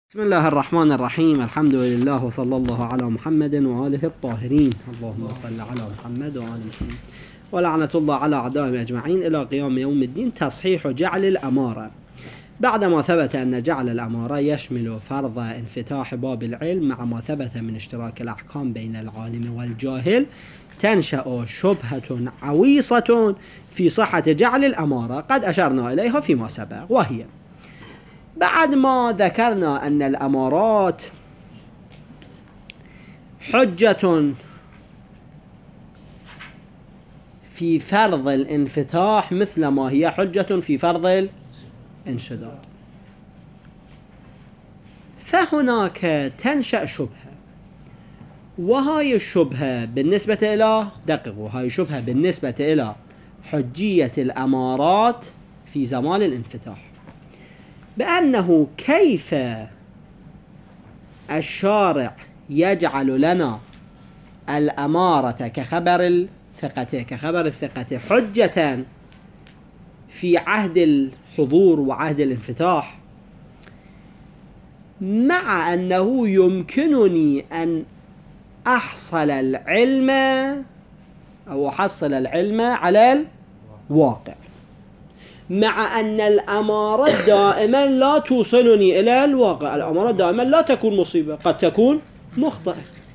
بسم الله الرحمن الرحيم. الحمد لله وصلى الله على محمد وآله الطاهرين. اللهم صل على محمد وآل محمد ولعنة الله على أعدائهم أجمعين إلى قيام يوم الدين. تصحيح جعل الأمارة. بعدما ثبت أن جعل الأمارة يشمل فرض انفتاح باب العلم مع ما ثبت من اشتراك الأحكام بين العالم والجاهل، تنشأ شبهة عويصة في صحة جعل الأمارة قد أشرنا إليها فيما سبق، وهي بعد ما ذكرنا أن الأمارات حجة في فرض الانفتاح مثل ما هي حجة في فرض الانشداد، فهناك تنشأ شبهة، وهاي الشبهة بالنسبة إلى هاي الشبهة بالنسبة إلى حجية الأمارات في زمان الانفتاح، بأنه كيف الشارع يجعل لنا الأمارة كخبر الثقة حجة في عهد الحضور وعهد الانفتاح، مع أنه يمكنني أن أحصل العلم على الواقع، مع أن الأمارات دائما لا توصلني إلى الواقع. الأمارات دائما لا تكون مصيبة، قد تكون مخطئة.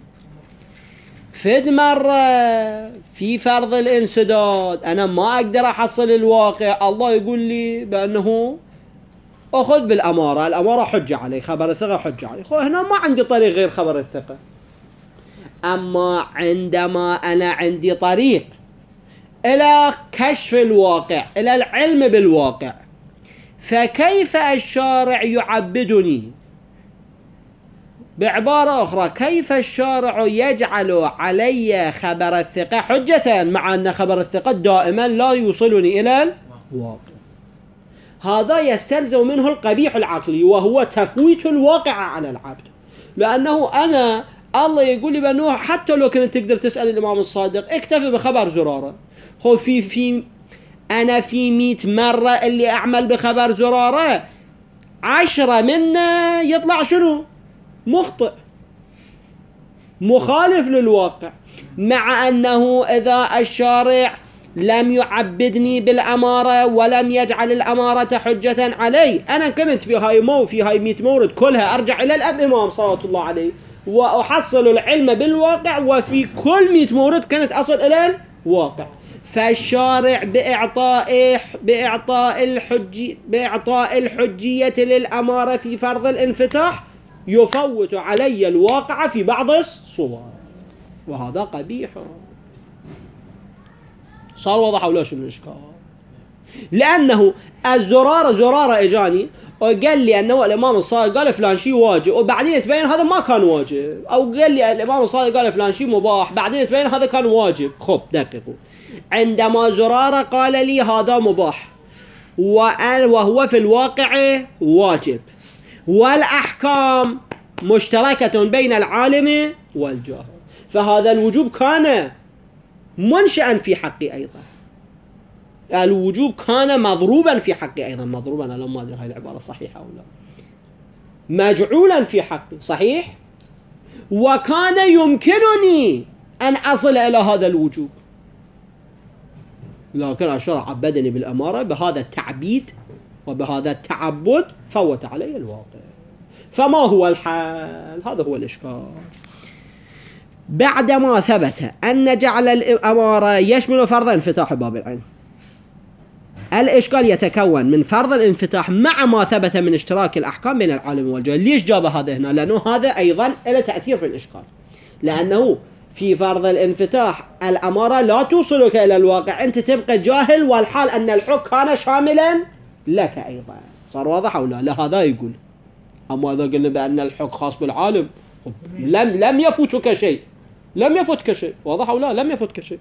فد مرة في فرض الانسداد أنا ما أقدر أحصل الواقع، الله يقول لي بأنه أخذ بالأمارة، الأمارة حجة علي، خبر الثقة حجة علي. هنا ما عندي طريق غير خبر الثقة. أما عندما أنا عندي طريق إلى كشف الواقع، إلى العلم بالواقع، فكيف الشارع يعبدني؟ بعبارة أخرى، كيف الشارع يجعل علي خبر الثقة حجة مع أن خبر الثقة دائما لا يوصلني إلى الواقع؟ هذا يستلزم منه القبيح العقلي، وهو تفويت الواقع على العبد. لأنه أنا الله يقول لي بأنه حتى لو كنت تقدر تسأل الإمام الصادق اكتفي بخبر زرارة، هو أنا في 100 مرة اللي أعمل بخبر زرارة 10 منه يطلع شنو؟ مخطئ، مخالف للواقع، مع أنه إذا الشارع لم يعبدني بالأمارة ولم يجعل الأمارة حجة علي، أنا كنت في هاي 100 مورد كلها أرجع إلى الأب إمام صلوات الله عليه وأحصل العلم بالواقع، وفي كل 100 مورد كانت أصل إلى الواقع. فالشارع بإعطاء الحجية للأمارة في فرض الانفتاح يفوت علي الواقع في بعض الصور، وهذا قبيح. صار واضح ولا شو الإشكال؟ لأنه زرارة إجاني وقال لي أنه الإمام الصادق قال فلان شيء واجب، وبعدين تبين هذا ما كان واجب، أو قال لي الإمام الصادق قال فلان شيء مباح، بعدين تبين هذا كان واجب. خب دقيقوا، عندما زرارة قال لي هذا مباح وهو في الواقع واجب، والأحكام مشتركة بين العالم والجاهل، فهذا الوجوب كان منشأ في حقي أيضا، الوجوب كان مضروبا في حقي أيضا. مضروبا أنا ما أدري هاي العبارة صحيحة أو لا، مجعولا في حقي صحيح، وكان يمكنني أن أصل إلى هذا الوجوب، لكن الشرع عبدني بالأمارة بهذا التعبيد وبهذا التعبد، فوت علي الواقع. فما هو الحال؟ هذا هو الإشكال. بعدما ثبت أن جعل الأمارة يشمل فرض انفتاح باب العلم، الإشكال يتكون من فرض الانفتاح مع ما ثبت من اشتراك الأحكام بين العالم والجاهل. ليش جاب هذا هنا؟ لأنه هذا أيضا له تأثير في الإشكال، لأنه في فرض الانفتاح الأمارة لا توصلك إلى الواقع، أنت تبقى جاهل، والحال أن الحكم كان شاملا لك أيضا. صار واضح أو لا؟ لا هذا يقول. أما إذا قلنا بأن الحكم خاص بالعالم لم يفوتك شيء، واضح أو لا؟ لم يفوتك شيء،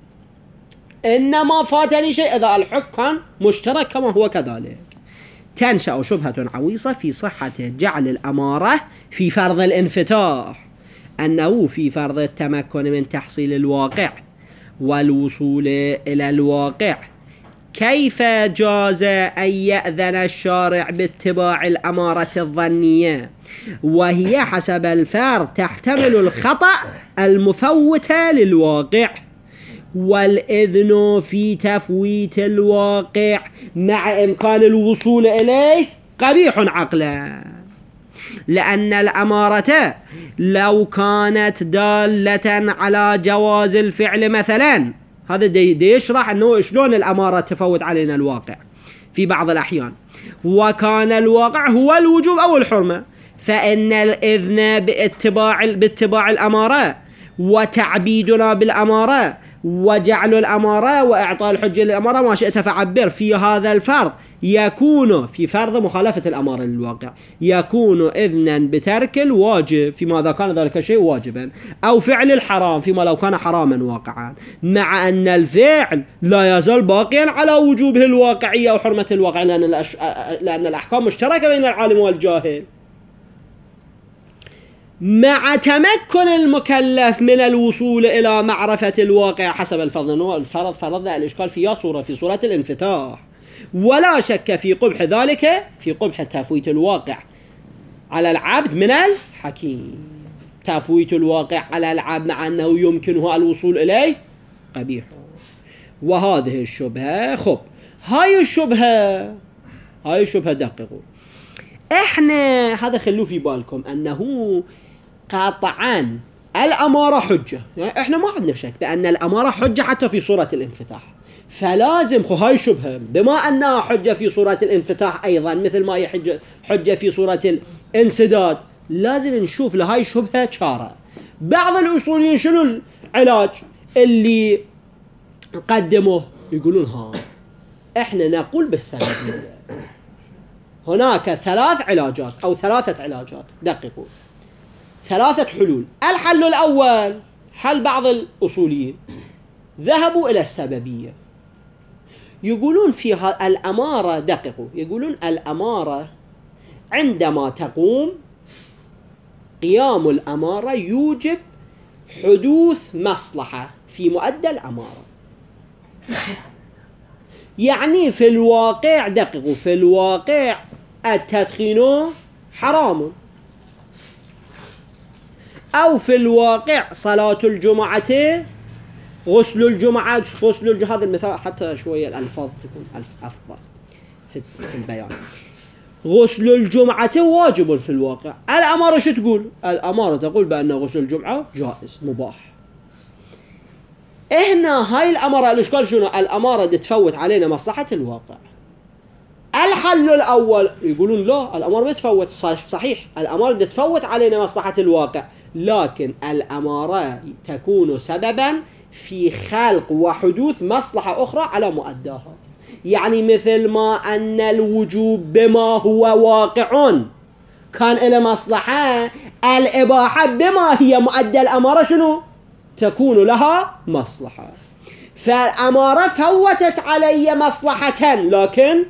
إنما فاتني شيء إذا الحكم كان مشترك كما هو كذلك. تنشأ شبهة عويصة في صحة جعل الأمارة في فرض الانفتاح، أنه في فرض التمكن من تحصيل الواقع والوصول إلى الواقع كيف جاز أن يأذن الشارع باتباع الأمارة الظنية وهي حسب الفرض تحتمل الخطأ المفوت للواقع، والإذن في تفويت الواقع مع إمكان الوصول إليه قبيح عقلا، لأن الأمارة لو كانت دالة على جواز الفعل مثلا، هذا دي يشرح أنه شلون الأمارة تفوت علينا الواقع في بعض الأحيان، وكان الواقع هو الوجوب أو الحرمة، فإن الإذن باتباع الأمارة وتعبيدنا بالأمارة وجعل الأمارة وإعطاء الحجة للأمارة ما شئت فعبر في هذا الفرض يكون في فرض مخالفة الأمارة للواقع، يكون إذنا بترك الواجب فيما إذا كان ذلك الشيء واجبا، أو فعل الحرام فيما لو كان حراما واقعا، مع أن الفعل لا يزال باقيا على وجوبه الواقعية أو حرمة الواقع، لأن الأحكام مشتركة بين العالم والجاهل، مع تمكن المكلف من الوصول إلى معرفة الواقع حسب الفرض. الفرض فرضنا الإشكال في صورة الانفتاح، ولا شك في قبح ذلك، في قبح تفويت الواقع على العبد من الحكيم. تفويت الواقع على العبد مع أنه يمكنه الوصول إليه قبيح. وهذه الشبهة هاي الشبهة دققوا، احنا هذا خلوه في بالكم أنه قاطعا الأمارة حجة، يعني احنا ما عندنا شك بأن الأمارة حجة حتى في صورة الانفتاح، فلازم هاي الشبهة بما أنها حجة في صورة الانفتاح أيضا مثل ما هي حجة في صورة الانسداد، لازم نشوف لهاي الشبهة شارة. بعض الأصوليين شنو العلاج اللي قدموه؟ يقولون احنا نقول بالسببية، هناك 3 علاجات أو 3 علاجات، دققوا، 3 حلول. الحل الأول حل بعض الأصوليين ذهبوا إلى السببية، يقولون فيها الأمارة، دققوا، يقولون الأمارة عندما تقوم قيام الأمارة يوجب حدوث مصلحة في مؤدى الأمارة. يعني في الواقع، دققوا، في الواقع التدخين حرام، أو في الواقع صلاة الجمعة، غسل الجمعة، هذا المثال حتى شوية الألفاظ تكون أفضل في البيان. غسل الجمعة واجب في الواقع. الأمارة شو تقول؟ الأمارة تقول بأن غسل الجمعة جائز مباح. هنا هاي الأمارة الإشكال شنو؟ الأمارة دي تفوت علينا مصلحة الواقع. الحل الأول يقولون لا، الأمارة ما تفوت، صحيح الأمارة دي تفوت علينا مصلحة الواقع، لكن الأمارة تكون سببا في خلق وحدوث مصلحة أخرى على مؤداها. يعني مثل ما أن الوجوب بما هو واقع كان إلى مصلحة، الإباحة بما هي مؤدى الأمارة شنو؟ تكون لها مصلحة. فالأمارة فوتت علي مصلحة، لكن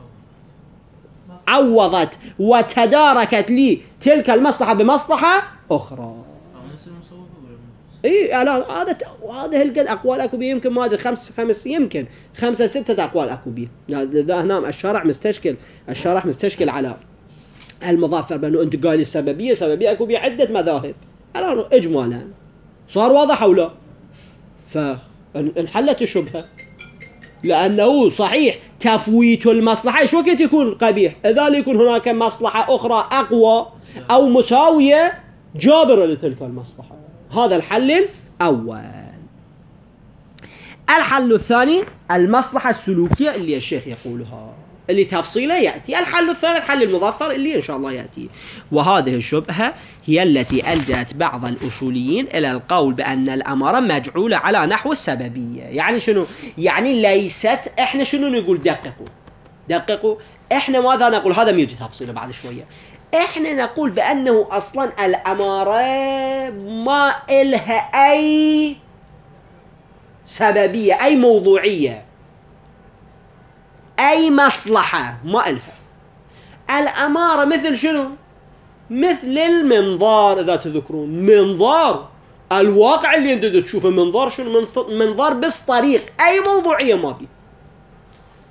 عوضت وتداركت لي تلك المصلحة بمصلحة أخرى. اي الان هذا القد اقوال اكو بيه، يمكن ما ادري 5 يمكن 5 6 اقوال اكو بيه. ذا هنا الشارع مستشكل على المظافر بانه انت قال السببيه اكو بيه عده مذاهب. الان اجمالا صار واضح او لا؟ فانحلت الشبهه، لانه صحيح تفويت المصلحه ايش وقت يكون قبيح؟ اذا يكون هناك مصلحه اخرى اقوى او مساويه جابره لتلك المصلحه. هذا الحل الأول. الحل الثاني المصلحة السلوكية اللي الشيخ يقولها، اللي تفصيله يأتي. الحل الثالث حل المظفر اللي إن شاء الله يأتي. وهذه الشبهة هي التي ألجأت بعض الأصوليين إلى القول بأن الأمارة مجعولة على نحو السببية. يعني شنو؟ يعني ليست، إحنا شنو نقول؟ دققوا إحنا ماذا نقول؟ هذا ميجي تفصيله بعد شوية. احنا نقول بأنه أصلا الأمارة ما إلها أي سببية، أي موضوعية، أي مصلحة ما إلها. الأمارة مثل شنو؟ مثل المنظار. إذا تذكرون منظار الواقع اللي انت تشوفه، منظار شنو؟ منظار بس طريق، أي موضوعية ما بيه.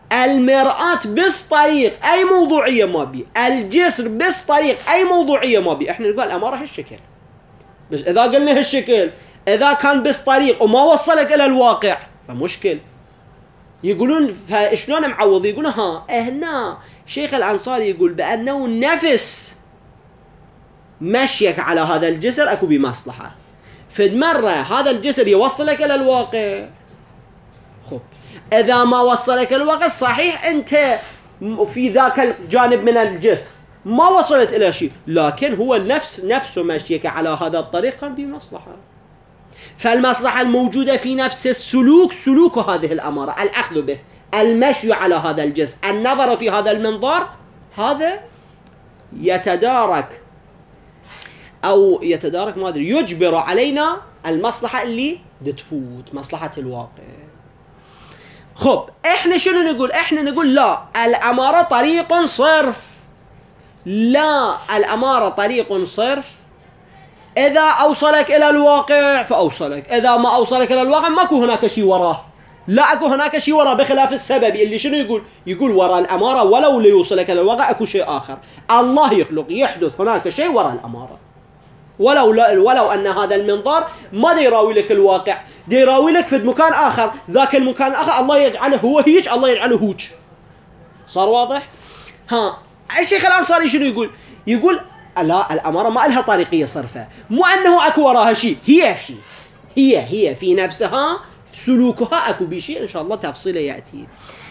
المرآة بس طريق أي موضوعية ما بي، الجسر بس طريق أي موضوعية ما بي. احنا نقول الأمارة هالشكل، بس إذا قلنا هالشكل إذا كان بس طريق وما وصلك إلى الواقع فمشكل. يقولون فشلون معوض؟ يقولون هنا شيخ الأنصاري يقول بأنه نفس مشيك على هذا الجسر أكو بمصلحة، فد مرة هذا الجسر يوصلك إلى الواقع، خب إذا ما وصلك الواقع صحيح أنت في ذاك الجانب من الجسر ما وصلت إلى شيء، لكن هو نفسه مشيك على هذا الطريق كان بمصلحة. فالمصلحة الموجودة في نفس السلوك سلوك هذه الأمارة، الأخذ به، المشي على هذا الجسر، النظر في هذا المنظار، هذا يتدارك ما أدري يجبر علينا المصلحة اللي تفوت، مصلحة الواقع. خب احنا شنو نقول؟ احنا نقول لا، الأمارة طريق صرف، لا الأمارة طريق صرف إذا أوصلك إلى الواقع فأوصلك، إذا ما أوصلك إلى الواقع ماكو هناك شيء وراه، لا أكو هناك شيء وراه، بخلاف السبب اللي شنو يقول وراء الأمارة ولو ليوصلك إلى الواقع أكو شيء آخر. الله يخلق يحدث هناك شيء وراء الأمارة، ولو أن هذا المنظار ما دي يراوي لك الواقع، دي يراوي لك في مكان آخر، ذاك المكان الآخر الله يجعله هو هيج، الله يجعله هوج. صار واضح؟ الشيخ الأنصاري شنو يقول لا، الأمارة ما لها طريقية صرفة، مو أنه أكو وراها شيء، هي شيء، هي في نفسها سلوكها أكو بشيء، إن شاء الله تفصيله يأتي.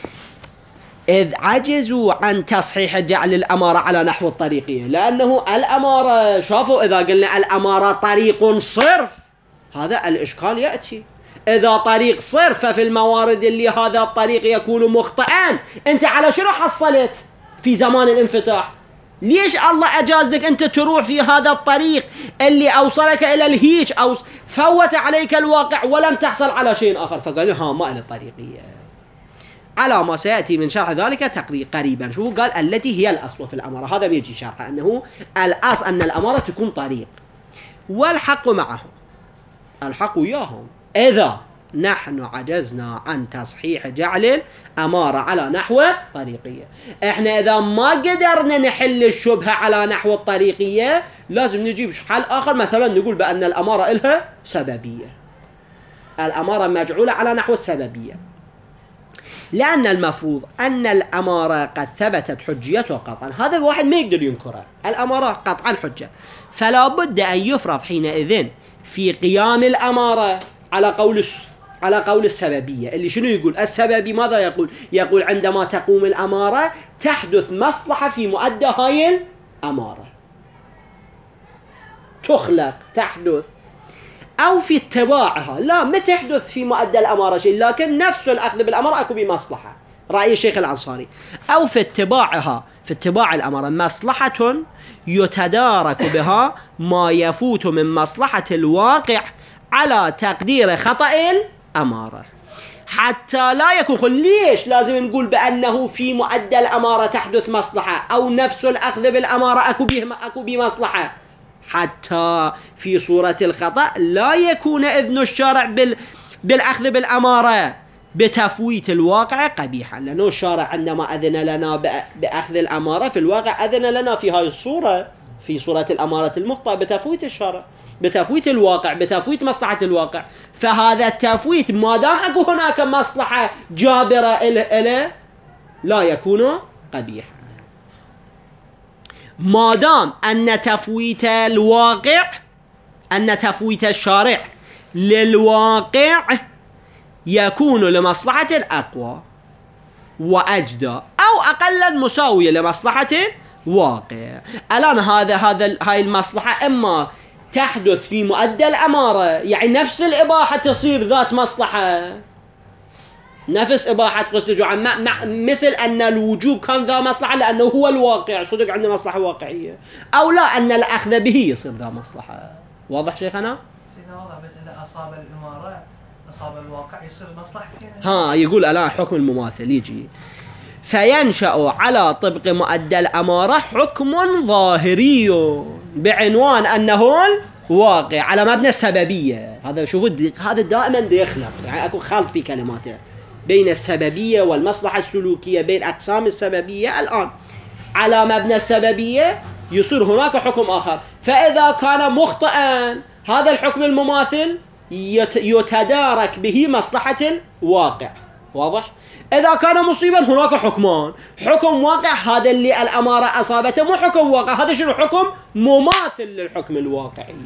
إذ عجزوا عن تصحيح جعل الأمارة على نحو الطريقية، لأنه الأمارة شافوا إذا قلنا الأمارة طريق صرف هذا الإشكال يأتي. إذا طريق صرف ففي الموارد اللي هذا الطريق يكون مخطئا، أنت على شنو حصلت في زمان الانفتاح؟ ليش الله أجاز لك أنت تروح في هذا الطريق اللي أوصلك إلى الهيج أو فوت عليك الواقع ولم تحصل على شيء آخر؟ فقالوا ما إلى طريقية، على ما سيأتي من شرح ذلك قريبا. شو قال؟ التي هي الأصل في الأمارة، هذا بيجي شرحه أنه الأصل أن الأمارة تكون طريق، والحق معهم، الحق وياهم إذا نحن عجزنا عن تصحيح جعل الأمارة على نحو الطريقية. احنا إذا ما قدرنا نحل الشبهة على نحو الطريقية لازم نجيب حل آخر، مثلا نقول بأن الأمارة إلها سببية، الأمارة مجعولة على نحو السببية، لأن المفروض أن الأمارة قد ثبتت حجيتها قطعا، هذا الواحد ما يقدر ينكره، الأمارة قطعا حجة، فلا بد أن يفرض حينئذ في قيام الأمارة على قول السببية. اللي شنو يقول السببي؟ ماذا يقول عندما تقوم الأمارة تحدث مصلحة في مؤدى هاي الأمارة، تخلق، تحدث، أو في اتباعها، لا ما تحدث في مؤدى الأمارة شيء، لكن نفس الأخذ بالأمارة أكو بمصلحة، رأي الشيخ الأنصاري، أو في اتباعها، في اتباع الأمارة مصلحة يتدارك بها ما يفوت من مصلحة الواقع على تقدير خطأ الأمارة، حتى لا يكون. ليش لازم نقول بأنه في مؤدى الأمارة تحدث مصلحة أو نفس الأخذ بالأمارة أكو بمصلحة؟ حتى في صورة الخطأ لا يكون إذن الشارع بالأخذ بالأمارة بتفويت الواقع قبيحا، لأنه الشارع عندما أذن لنا بأخذ الأمارة في الواقع أذن لنا في هذه الصورة، في صورة الأمارة المخطئة، بتفويت الشارع، بتفويت الواقع، بتفويت مصلحة الواقع. فهذا التفويت ما دام أكو هناك مصلحة جابرة إلى لا يكون قبيحا، ما دام أن تفويت الواقع، أن تفويت الشارع للواقع يكون لمصلحة أقوى وأجدى أو أقل مساوية لمصلحة الواقع. الآن هاي المصلحة إما تحدث في مؤدى الأمارة، يعني نفس الإباحة تصير ذات مصلحة، نفس إباحة قسط الجوع، مثل أن الوجوب كان ذا مصلحة لأنه هو الواقع صدق عنده مصلحة واقعية، أو لا أن الأخذ به يصير ذا مصلحة. واضح شيخنا؟ سيدنا واضح، بس إذا أصاب الإمارة أصاب الواقع يصير مصلحة يقول الآن حكم المماثل يجي فينشأ على طبق مؤدى الأمارة حكم ظاهري بعنوان أنه الواقع على مبنى السببية. هذا شوفوا هذا دائما يخلط، يعني أكو خلط في كلماته، بين السببية والمصلحة السلوكية، بين أقسام السببية الآن على مبنى السببية يصير هناك حكم آخر. فإذا كان مخطئا هذا الحكم المماثل يتدارك به مصلحة الواقع. واضح؟ إذا كان مصيبا هناك حكمان، حكم واقع هذا اللي الأمارة أصابته، مو حكم واقع، هذا شنو؟ حكم مماثل للحكم الواقعي.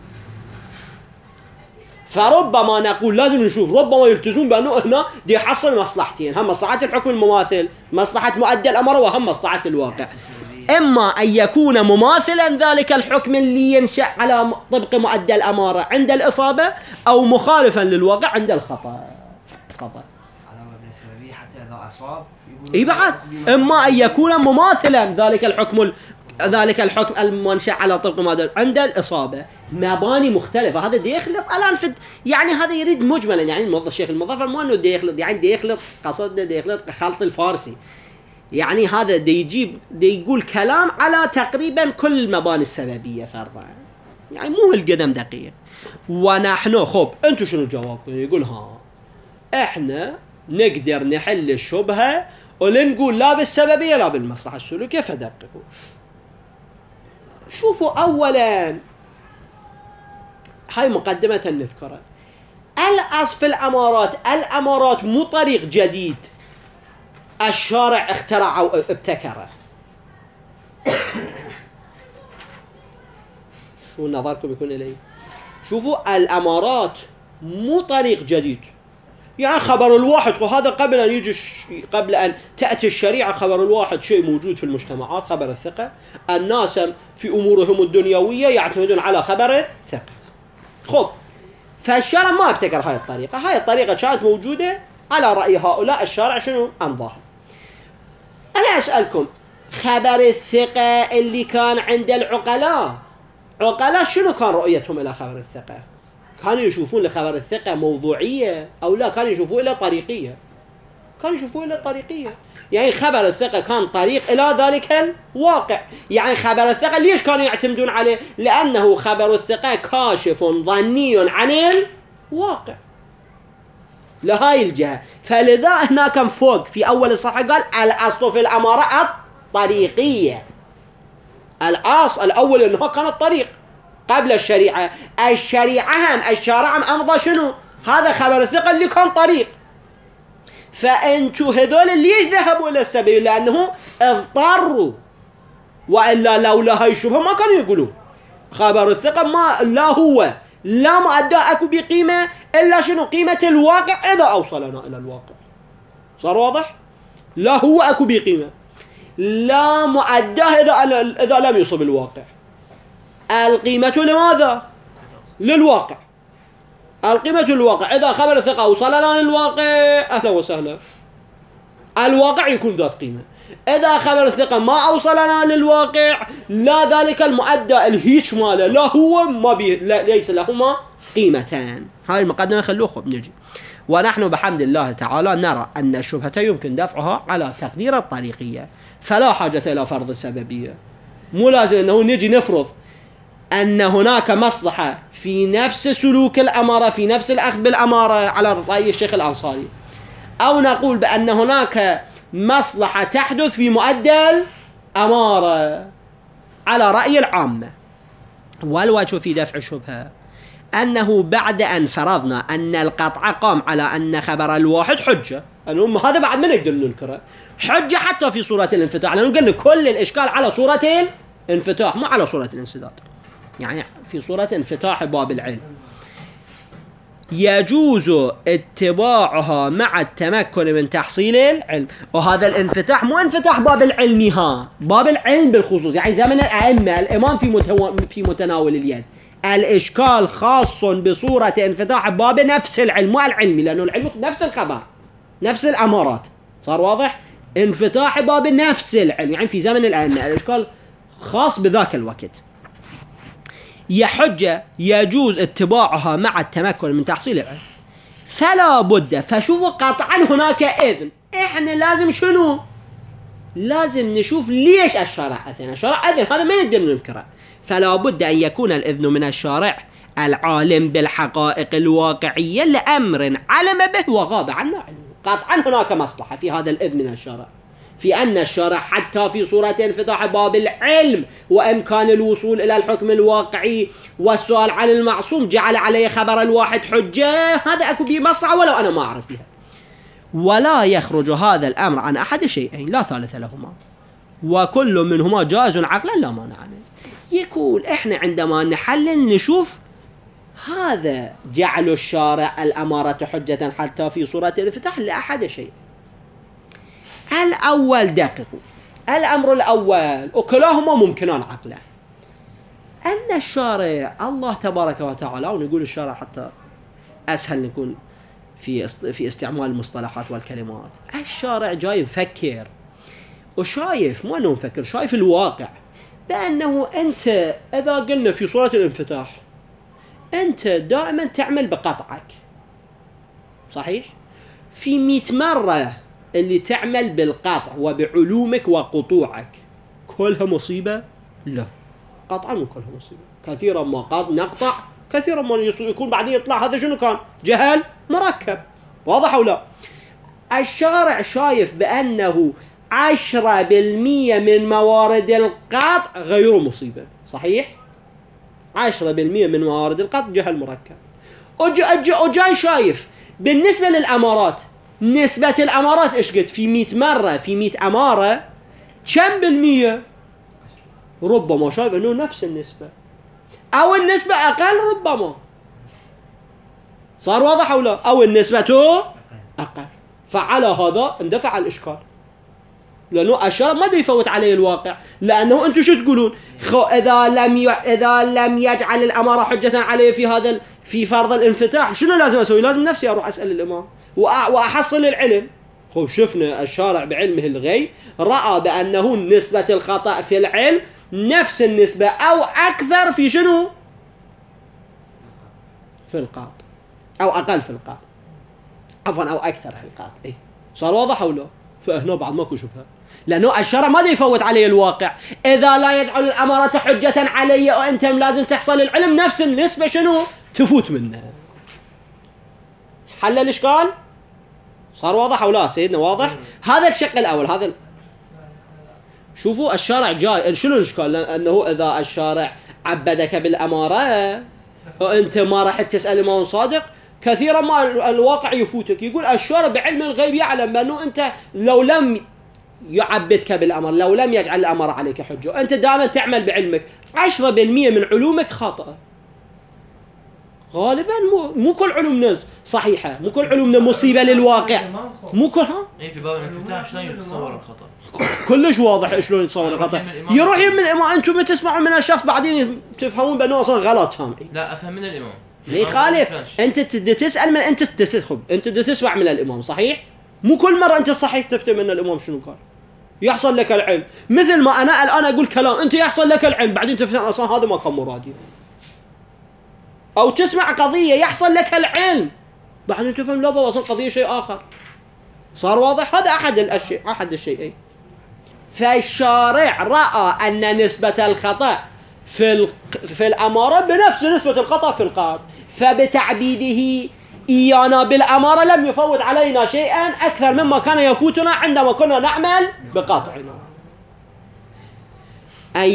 فربما نقول لازم نشوف، ربما يلتزمون بأنه هنا دي يحصل مصلحتين، هم مصلحة الحكم المماثل، مصلحة مؤدى الأمر، وهم مصلحة الواقع. إما أن يكون مماثلا ذلك الحكم اللي ينشأ على طبق مؤدى الأمارة عند الإصابة، أو مخالفا للواقع عند الخطأ. خطأ على مبنى السببية حتى إذا أصاب. إيه بعد، إما أن يكون مماثلا ذلك الحكم المنشأ على طبق مؤدى عند الإصابة، مباني مختلفة. هذا دي يخلط الآن يعني هذا يريد مجملا، يعني الموظف الشيخ الموظف مو إنه دي يخلط، يعني دي يخلط قصدنا دي يخلط خلط الفارسي. يعني هذا دي يقول كلام على تقريبا كل مباني السببية فرضا، يعني مو القدم دقيق. ونحن خب انتو شنو جوابكم؟ يقول احنا نقدر نحل الشبهة ولنقول لا بالسببية لا بالمصلحة السلوكية. فدققوا شوفوا اولا هاي مقدمة نذكرها. الأصل في الأمارات مو طريق جديد الشارع اخترعه أو ابتكره. شو نظركم يكون إليه؟ شوفوا الأمارات مو طريق جديد، يعني خبر الواحد، وهذا قبل أن تأتي الشريعة خبر الواحد شيء موجود في المجتمعات، خبر الثقة. الناس في أمورهم الدنيوية يعتمدون على خبر الثقة. خب فالشارع ما ابتكر هاي الطريقة، هاي الطريقة كانت موجودة على رأي هؤلاء، الشارع شنو أمضاها. أنا أسألكم، خبر الثقة اللي كان عند عقلاء شنو كان رؤيتهم إلى خبر الثقة؟ كانوا يشوفون لخبر الثقة موضوعية أو لا كانوا يشوفون إلى طريقية؟ كانوا يشوفون إلى طريقية. يعني خبر الثقة كان طريق إلى ذلك الواقع. يعني خبر الثقة ليش كانوا يعتمدون عليه؟ لأنه خبر الثقة كاشف ظني عن الواقع لهاي الجهة. فلذا هنا كان فوق في أول الصفحة قال الأصل في الأمارة الطريقية. الأصل الأول أنه كان الطريق قبل الشريعة. الشارع أمضى شنو؟ هذا خبر الثقة اللي كان طريق. فأنتوا هذول ليش ذهبوا إلى السبيل؟ لأنه اضطروا، وإلا لولا هاي الشبهة ما كانوا يقولون خبر الثقة لا هو لا مؤدى أكو بقيمة إلا شنو؟ قيمة الواقع إذا أوصلنا إلى الواقع. صار واضح؟ لا هو أكو بقيمة، لا مؤدى إذا لم يصب الواقع. القيمة لماذا؟ للواقع. القيمة الواقع. إذا خبر الثقة أوصلنا للواقع أهلا وسهلا، الواقع يكون ذات قيمة. إذا خبر الثقة ما أوصلنا للواقع، لا ذلك المؤدى الهيش ماله لا هو ما ليس لهما قيمتان. هاي المقدمة خلوه خب نجي. ونحن بحمد الله تعالى نرى أن الشبهة يمكن دفعها على تقدير الطريقية، فلا حاجة إلى فرض السببية. مو لازم أنه نجي نفرض أن هناك مصلحة في نفس سلوك الأمارة، في نفس الأخذ بالأمارة على رأي الشيخ الأنصاري، أو نقول بأن هناك مصلحة تحدث في مؤدى الأمارة على رأي العامة. والوجه في دفع الشبهة أنه بعد أن فرضنا أن القطع قام على أن خبر الواحد حجة، أنه هذا بعد ما نقدر ننكره حجة حتى في صورة الانفتاح، لأنه قلنا كل الإشكال على صورة الانفتاح مو على صورة الانسداد، يعني في صورة انفتاح باب العلم. يجوز اتباعها مع التمكن من تحصيل العلم. وهذا الانفتاح مو انفتاح باب العلم، باب العلم بالخصوص، يعني زمن الأئمة الإمام في متناول اليد. الإشكال خاص بصورة انفتاح باب نفس العلم، مو العلمي، لأنه العلم نفس الخبر نفس الأمارات. صار واضح؟ انفتاح باب نفس العلم، يعني في زمن الأئمة الإشكال خاص بذاك الوقت. حجة يجوز اتباعها مع التمكن من تحصيل العلم، فلا بد. فشوفوا قطعا هناك إذن. إحنا لازم شنو؟ لازم نشوف ليش الشارع أذن. الشارع أذن، هذا ما نقدر ننكره. فلا بد أن يكون الإذن من الشارع العالم بالحقائق الواقعية لأمر علم به وغاب عنه علمه. قطعا هناك مصلحة في هذا الإذن من الشارع، في أن الشارع حتى في صورة انفتاح باب العلم وإمكان الوصول إلى الحكم الواقعي والسؤال عن المعصوم جعل عليه خبر الواحد حجة. هذا أكو به مصلحة ولو أنا ما أعرف بها. ولا يخرج هذا الأمر عن أحد شيئين لا ثالث لهما، وكل منهما جائز عقلا لا مانع منه. يقول إحنا عندما نحلل نشوف هذا جعل الشارع الأمارة حجة حتى في صورة الانفتاح لأحد شيء. الأول دقيق، الأمر الأول وكلاهما ممكنان عقلا، أن الشارع الله تبارك وتعالى، ونقول الشارع حتى أسهل نكون في استعمال المصطلحات والكلمات، الشارع جاي مفكر وشايف، مو أنه مفكر، شايف الواقع بأنه أنت إذا قلنا في صورة الانفتاح أنت دائما تعمل بقطعك، صحيح؟ في 100 مرة اللي تعمل بالقطع وبعلومك وقطوعك كلها مصيبة؟ لا، قطعا مو كلها مصيبة. كثيرا ما نقطع، كثيرا ما يكون بعدين يطلع هذا شنو كان؟ جهل مركب. واضح أو لا؟ الشارع شايف بأنه 10% من موارد القطع غير مصيبة، صحيح؟ 10% من موارد القطع جهل مركب. وجاي شايف بالنسبة للأمارات، نسبة الأمارات إيش قد؟ في 100 مرة، في 100 أمارة كم بالمية؟ ربما شايف أنه نفس النسبة أو النسبة أقل، ربما. صار واضح أو لا؟ أو النسبة أقل. فعلى هذا اندفع الإشكال، لأنه الشارع ما يفوت عليه الواقع، لأنه أنتم شو تقولون؟ إذا لم يجعل الأمارة حجة عليه في فرض الانفتاح، شنو لازم أسوي؟ لازم نفسي أروح أسأل الإمام وأحصل العلم. شفنا الشارع بعلمه الغيب رأى بأنه نسبة الخطأ في العلم نفس النسبة أو أكثر في شنو؟ في القاط، أو أقل في القاط، عفوا أو أكثر في القاط. إيه صار واضح أو لا؟ فهنا بعد ماكو شبهة، لأنه الشرع ما يفوت عليه الواقع. إذا لا يجعل الأمارة حجة علي وأنتم لازم تحصل العلم نفس النسبة شنو؟ تفوت منه. حل الإشكال؟ صار واضح أو لا سيدنا؟ واضح؟ هذا الشق الأول. هذا شوفوا الشارع جاي، شنو الإشكال؟ لأنه إذا الشارع عبدك بالأمارة وأنت ما راح تسأل الإمام صادق، كثيرا ما الواقع يفوتك. يقول الشارع بعلم الغيب يعلم بأنه أنت لو لم يعبدك بالأمر، لو لم يجعل الأمر عليك حجة، أنت دائما تعمل بعلمك، 10% من علومك خاطئة. غالبا مو كل علومنا صحيحة، مو كل علومنا مصيبة للواقع، مو كلها. اي في باب الانفتاح شلون يتصور الخطأ؟ كلش واضح شلون يتصور الخطأ. يروح من ما أنتم تسمعوا من الشخص بعدين تفهمون بأنه أصلا غلط سامعين. لا أفهم من الإمام. ليه خالف؟ أنت تسأل من أنت تسمع من الإمام، صحيح؟ مو كل مرة أنت صحيح تفتهم من الإمام شنو قال. يحصل لك العلم، مثل ما أنا الآن أقول كلام أنت يحصل لك العلم بعدين تفهم أصلا هذا ما كان مرادي. أو تسمع قضية يحصل لك العلم بعدين تفهم لا والله أصلا قضية شيء آخر. صار واضح؟ هذا أحد الشيئين. فالشارع رأى أن نسبة الخطأ في الأمارة بنفس نسبة الخطأ في القاط، فبتعبيده إيانا بالأمارة لم يفوت علينا شيئا أكثر مما كان يفوتنا عندما كنا نعمل بقاطعنا. أن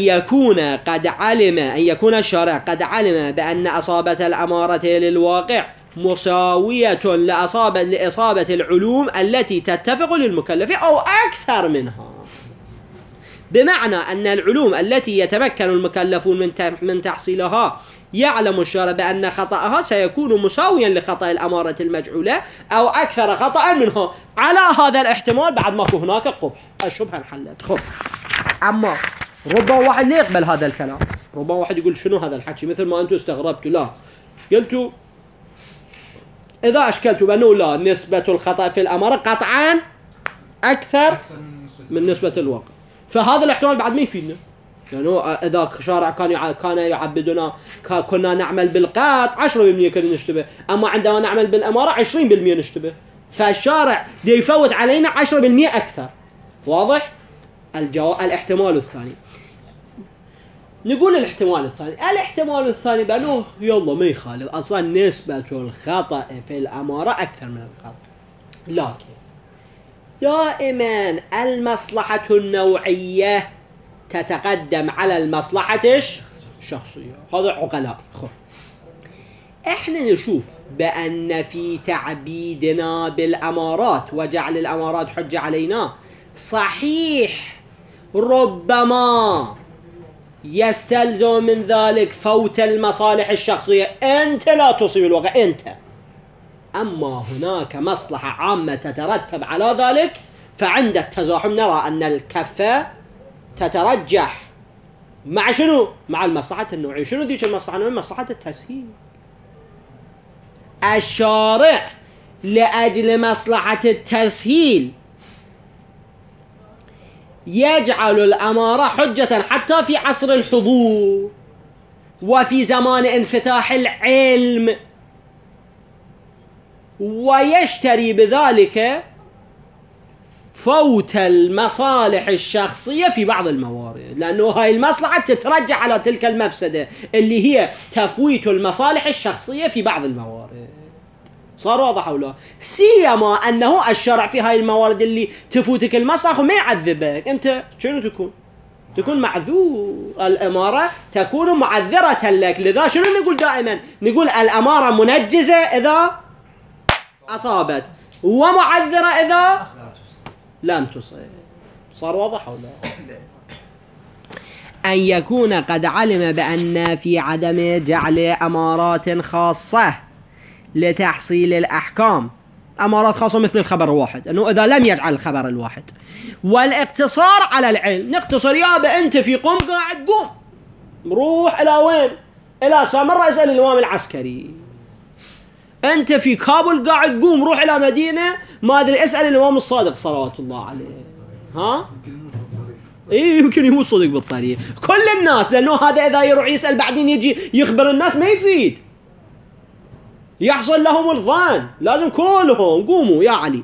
يكون الشارع قد علم بأن أصابة الأمارة للواقع مساوية لإصابة العلوم التي تتفق للمكلف أو أكثر منها، بمعنى أن العلوم التي يتمكن المكلفون من تحصيلها يعلم الشارع بأن خطأها سيكون مساويا لخطأ الأمارة المجعولة أو أكثر خطأ منها. على هذا الاحتمال بعد ماكو هناك قبح، الشبهة انحلت. خب أما ربما واحد لا يقبل هذا الكلام، ربما واحد يقول شنو هذا الحكي مثل ما أنتم استغربتوا. لا، قلتوا إذا أشكلتوا بأنه لا نسبة الخطأ في الأمارة قطعا أكثر من نسبة الواقع، فهذا الاحتمال بعد ما يفيدنا، لأنه إذا شارع كان يعبدنا كنا نعمل بالقاط 10% كنا نشتبه، أما عندما نعمل بالأمارة 20% نشتبه، فالشارع دي يفوت علينا 10% أكثر. واضح؟ الاحتمال الثاني، نقول الاحتمال الثاني بأنه يلا ما يخالف أصلا نسبة الخطأ في الأمارة أكثر من القاط. لكن دائما المصلحة النوعية تتقدم على المصلحة الشخصية. هذا عقلاء. احنا نشوف بأن في تعبيدنا بالأمارات وجعل الأمارات حجة علينا صحيح ربما يستلزم من ذلك فوت المصالح الشخصية، أنت لا تصيب الواقع أنت، أما هناك مصلحة عامة تترتب على ذلك، فعند التزاحم نرى أن الكفة تترجح مع شنو؟ مع المصلحة النوعية. شنو ديك المصلحة النوعية؟ مصلحة التسهيل. الشارع لأجل مصلحة التسهيل يجعل الأمارة حجة حتى في عصر الحضور وفي زمان انفتاح العلم، ويشتري بذلك فوت المصالح الشخصية في بعض الموارد، لأنه هاي المصلحة تترجع على تلك المفسدة اللي هي تفويت المصالح الشخصية في بعض الموارد. صار واضح ولا؟ سيما أنه الشرع في هاي الموارد اللي تفوتك المصلحة وما يعذبك، أنت شنو تكون معذور. الأمارة تكون معذرة لك. لذا شنو نقول دائما؟ نقول الأمارة منجزة إذا أصابت ومعذرة إذا لم تصب. صار واضح ولا؟ أن يكون قد علم بأن في عدم جعل أمارات خاصة لتحصيل الأحكام، أمارات خاصة مثل الخبر الواحد، أنه إذا لم يجعل الخبر الواحد، والاقتصار على العلم. نقتصر يابا أنت في قم قاعد قوم روح إلى وين؟ إلى سامرة اسأل الإمام العسكري. أنت في كابل قاعد قوم روح إلى مدينة ما أدري اسأل الإمام الصادق صلوات الله عليه. ها؟ إيه يمكن يموت صدق بالطريق. كل الناس، لأنه هذا إذا يروح يسأل بعدين يجي يخبر الناس ما يفيد، يحصل لهم الظن. لازم كلهم قوموا يا علي.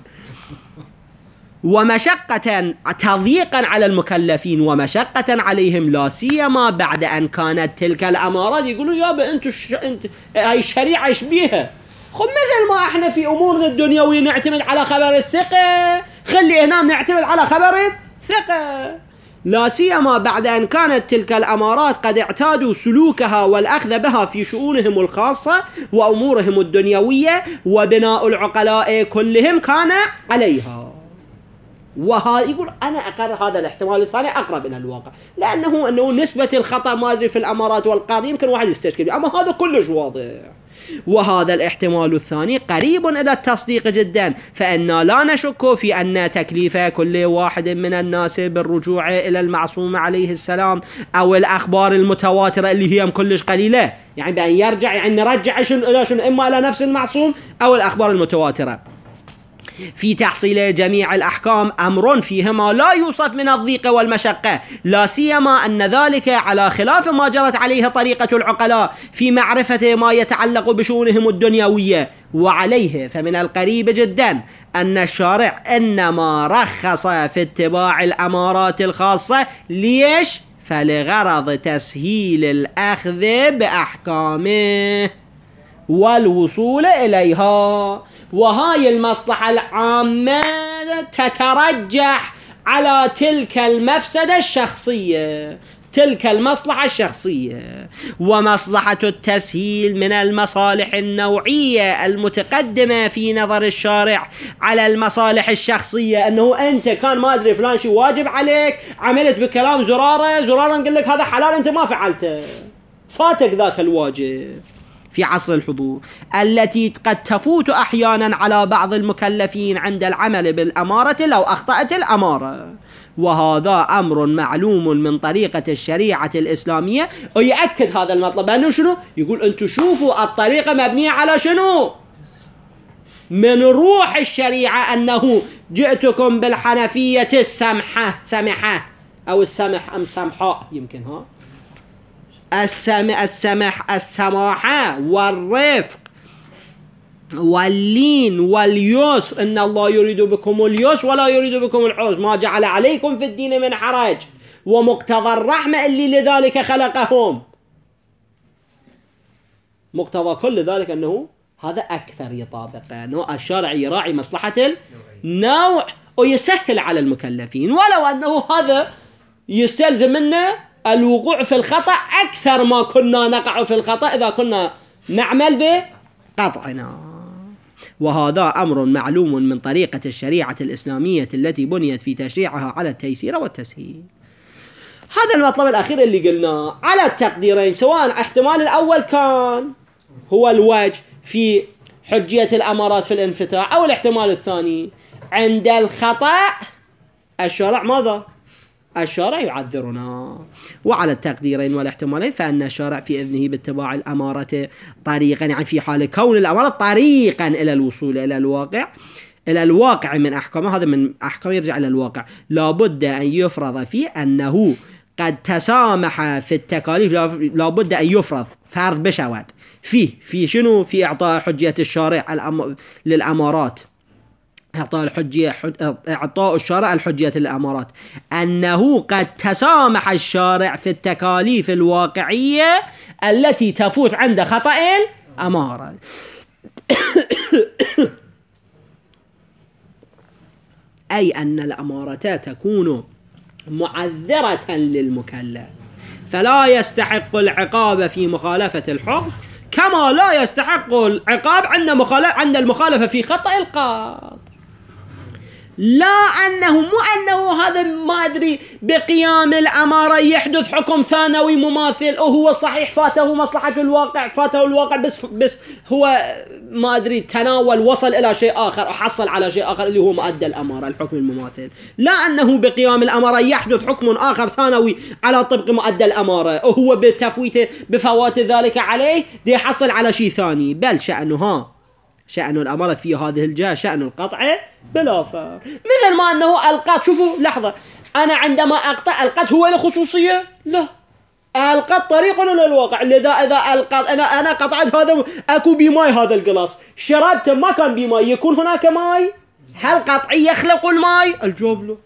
ومشقة تضييقا على المكلفين ومشقة عليهم، لا سيما بعد أن كانت تلك الأمارات يقولون يابا أنت هاي الشريعة إيش بيها؟ خب مثل ما احنا في امورنا الدنيوية نعتمد على خبر الثقة، خلي هنا نعتمد على خبر الثقة. لا سيما بعد أن كانت تلك الأمارات قد اعتادوا سلوكها والأخذ بها في شؤونهم الخاصة وأمورهم الدنيوية، وبناء العقلاء كلهم كان عليها. يقول أنا أقرر هذا الاحتمال الثاني أقرب إلى الواقع، لأنه نسبة الخطأ ما أدري في الأمارات والقاضي يمكن واحد يستشكل، أما هذا كلش واضح. وهذا الاحتمال الثاني قريب إلى التصديق جدا، فإننا لا نشك في أن تكليف كل واحد من الناس بالرجوع إلى المعصوم عليه السلام أو الأخبار المتواترة اللي هي كلش قليلة، يعني بأن يرجع يعني نرجع إلى شنو؟ إما إلى نفس المعصوم أو الأخبار المتواترة في تحصيل جميع الأحكام أمر فيهما لا يوصف من الضيق والمشقة، لا سيما أن ذلك على خلاف ما جرت عليه طريقة العقلاء في معرفة ما يتعلق بشؤونهم الدنيوية. وعليه فمن القريب جدا أن الشارع إنما رخص في اتباع الأمارات الخاصة. ليش؟ فلغرض تسهيل الأخذ بأحكامه والوصول إليها، وهاي المصلحة العامة تترجح على تلك المفسدة الشخصية، تلك المصلحة الشخصية. ومصلحة التسهيل من المصالح النوعية المتقدمة في نظر الشارع على المصالح الشخصية، أنه أنت كان ما أدري فلان شيء واجب عليك، عملت بكلام زرارة نقول لك هذا حلال أنت ما فعلته، فاتك ذاك الواجب في عصر الحضور، التي قد تفوت أحيانا على بعض المكلفين عند العمل بالأمارة لو أخطأت الأمارة. وهذا أمر معلوم من طريقة الشريعة الإسلامية. ويأكد هذا المطلب أنه شنو؟ يقول أنتم شوفوا الطريقة مبنية على شنو؟ من روح الشريعة، أنه جئتكم بالحنفية سمحة أو السمح أم سمحاء يمكن ها السماحة والرفق واللين واليسر، إن الله يريد بكم اليسر ولا يريد بكم العسر، ما جعل عليكم في الدين من حرج، ومقتضى الرحمة اللي لذلك خلقهم. مقتضى كل ذلك أنه هذا أكثر يطابق أنه الشارع يراعي مصلحة النوع ويسهل على المكلفين، ولو أنه هذا يستلزم منا الوقوع في الخطأ أكثر ما كنا نقع في الخطأ إذا كنا نعمل بقطعنا. وهذا أمر معلوم من طريقة الشريعة الإسلامية التي بنيت في تشريعها على التيسير والتسهيل. هذا المطلب الأخير اللي قلناه على التقديرين، سواء احتمال الأول كان هو الوجه في حجية الأمارات في الانفتاح، أو الاحتمال الثاني عند الخطأ الشارع ماذا؟ الشارع يعذرنا. وعلى التقديرين والاحتمالين فإن الشارع في إذنه باتباع الأمارة طريقا، يعني في حال كون الأمارة طريقا إلى الوصول إلى الواقع من أحكامه. هذا من أحكام يرجع إلى الواقع. لابد أن يفرض فيه أنه قد تسامح في التكاليف، لابد أن يفرض فرض بشوات في شنو؟ في إعطاء حجية الشارع للأمارات، إعطاء الشارع الحجية للأمارات، أنه قد تسامح الشارع في التكاليف الواقعية التي تفوت عند خطأ الأمارة. أي أن الأمارات تكون معذرة للمكلف، فلا يستحق العقاب في مخالفة الحكم كما لا يستحق العقاب عند المخالفة في خطأ القاضي. لا أنه مو أنه هذا ما أدري بقيام الأمارة يحدث حكم ثانوي مماثل، وهو صحيح فاته مصلحة الواقع، فاته الواقع بس هو ما أدري تناول وصل إلى شيء آخر وحصل على شيء آخر اللي هو مؤدى الأمارة الحكم المماثل. لا أنه بقيام الأمارة يحدث حكم آخر ثانوي على طبق مؤدى الأمارة، وهو بتفويته بفوات ذلك عليه دي يحصل على شيء ثاني، بل شأن الأمارة في هذه الجهة شأن القطع بلا فرق. مثل ما أنه القط، شوفوا لحظة، أنا عندما أقطع القط هو له خصوصية؟ لا، القط طريق إلى الواقع. لذا إذا القط أنا قطعت هذا أكو بماي، هذا القلاص شربته ما كان بماي، يكون هناك ماي؟ هل قطعي يخلق الماي؟ الجواب له.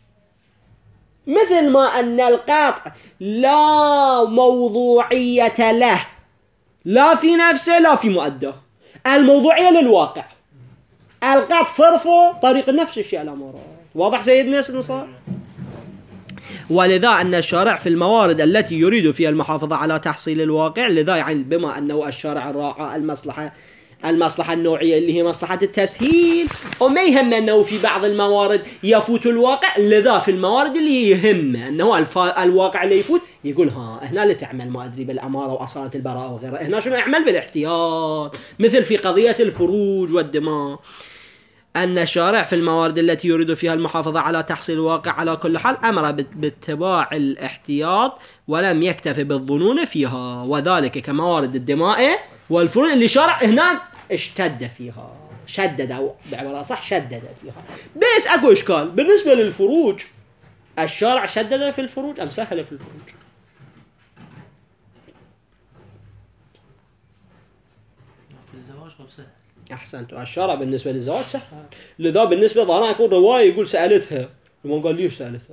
مثل ما أن القطع لا موضوعية له، لا في نفسه لا في مؤداه، الموضوعية للواقع. القط صرفه طريق نفس الشيء الأمارات. واضح سيدنا النصار؟ ولذا أن الشارع في الموارد التي يريد فيها المحافظة على تحصيل الواقع، لذا يعني بما أنه الشارع راعى المصلحة النوعية اللي هي مصلحة التسهيل، وما يهم أنه في بعض الموارد يفوت الواقع، لذا في الموارد اللي يهم أنه الواقع اللي يفوت يقول هنا اللي تعمل ما أدري بالأمارة وأصالة البراءة وغيرها، هنا شنو يعمل بالاحتياط، مثل في قضية الفروج والدماء. أن الشارع في الموارد التي يريد فيها المحافظة على تحصيل الواقع على كل حال أمر باتباع الاحتياط ولم يكتفي بالظنون فيها، وذلك كموارد الدماء والفروج اللي شارع هنا اشتد فيها، شدد، أو بعبارة صح شدد فيها. بس أكو إشكال بالنسبة للفروج، الشارع شدد في الفروج أم سهل في الفروج؟ في الزواج هو سهل. أحسنت، الشارع بالنسبة للزواج سهل. لذا بالنسبة ظهرنا يكون رواية يقول سألتها، ما قال ليش سألتها.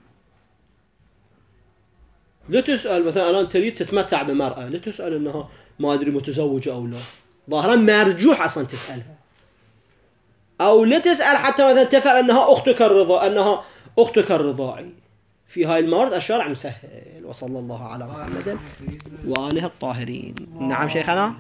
لا تسأل مثلا الآن تريد تتمتع بمرأة، لا تسأل أنها ما أدري متزوجة أو لا، ظاهرا مرجوح أصلا تسألها. أو لا تسأل حتى مثلا تفهم أنها أختك الرضاعي. في هاي الموارد الشارع مسهل. وصلى الله على محمد وآله الطاهرين. نعم شيخنا.